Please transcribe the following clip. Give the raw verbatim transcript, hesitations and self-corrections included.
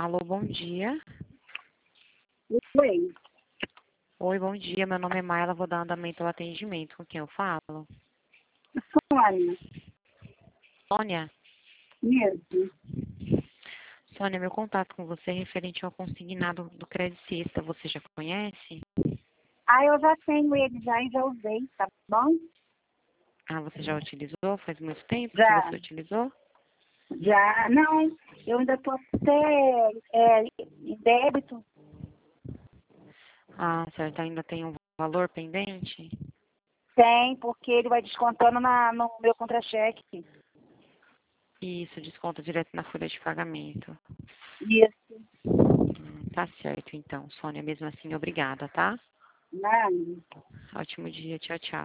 Alô, bom dia. Oi, Oi, bom dia. Meu nome é Maila, vou dar andamento ao atendimento. Com quem eu falo? Sônia, Sônia? mesmo. Sônia, meu contato com você é referente ao consignado do Credicista. Você já conhece? Ah, eu já tenho ele já e já usei, tá bom? Ah, você já utilizou? Faz muito tempo que Já, você utilizou? já, não, eu ainda tô até é, em débito. Ah, certo. Ainda tem um valor pendente? Tem, porque ele vai descontando na, no meu contra-cheque. Isso, desconta direto na folha de pagamento. Isso, Hum, tá certo, então. Sônia, mesmo assim, obrigada, tá? nada. Ótimo dia. Tchau, tchau.